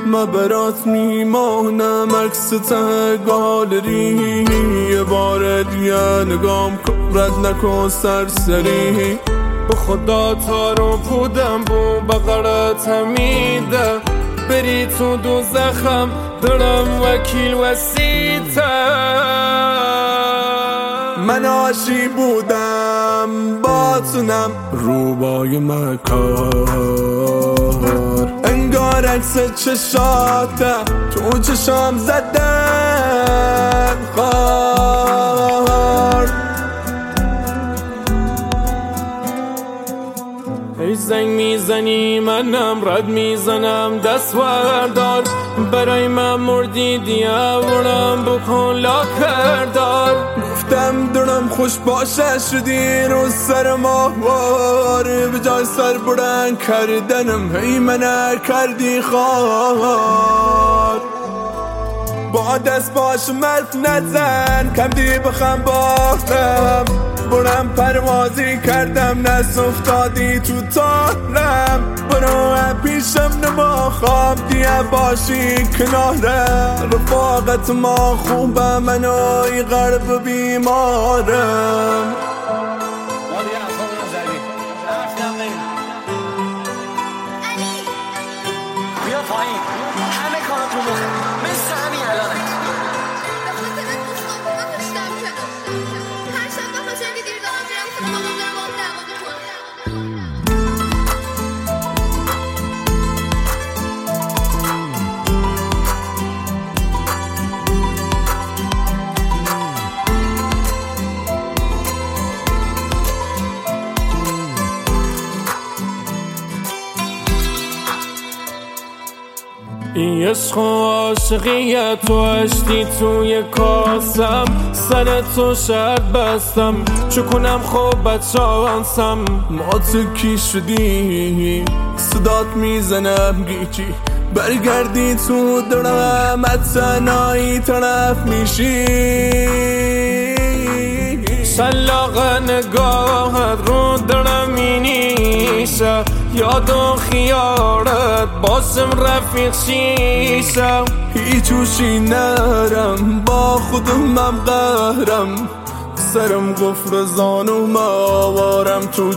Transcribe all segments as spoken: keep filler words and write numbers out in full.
من برات میمانم عکس ته گالری، یه بار دیگه نگام کن رد نکن سرسری. به خدا تا رو بودم بو بغرت همیده، بری تو دوزخم دارم وکیل وسیع‌تر. من عاشق بودم باتونم روبای مکار، انگار عکس چشاته تو چشام زدن خار. ای زنگ میزنی منم رد میزنم دست وردار، برای من مردی دیورم بکن لاکردار. گفتم دارم خوش باشه شدی رو سر ماهوار، به جای سر بردن کردنم هی منه کردی خوار. با دست باش مرف نزن کم دی بخم باختم، برم پروازی کردم نست افتادی تو تارم. برو پیشم نما خواب دیگه باشی کنارم، رفاقت ما خوبه منوی غرب بیمارم. بیا پایین همه کارا تو مخه مثل همین الانت. هر شب با خواستم که دیر دارم میرم خونه بابام دارم با هم دعوا میکنم. این عشق و عاشقیت تو اشتی توی کاسم، سر تو شرط بستم چو کنم خوب بدشانسم. ما تو کی شدی صدات میزنم گیچی، برگردی تو دارم اتنایی طرف میشی. شلاق نگاهت رو دارم مینیشه، یاد و خیارت باسم رفیق شیشم. هیچ هوشی نرم با خودمم قهرم، سرم قفل زانوم آوارم تو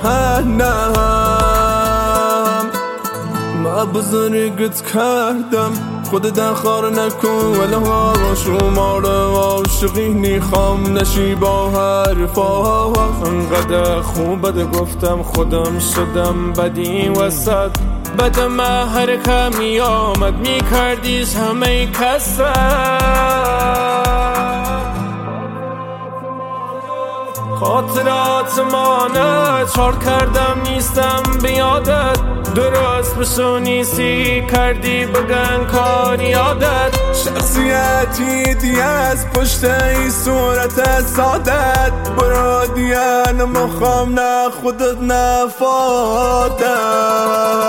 جهنم. ما بزرگت کردم خودت خار نکن، ولی ها شماره عاشقی نیخوام نشی با حرفا. انقدر خوبت گفتم خودم شدم بدی وسط، بد من هر کمی آمد میکردیش همه کسر. خاطرات مانه چار کردم نیستم بیادت، درست بشو نیستی کردی بگن کاری یادت. شخصیتی دیگه از پشت ای صورت سادت، برا دیگه نمخوام نه خودت نفادت.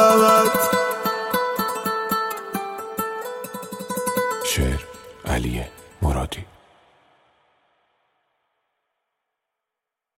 شعر علیه.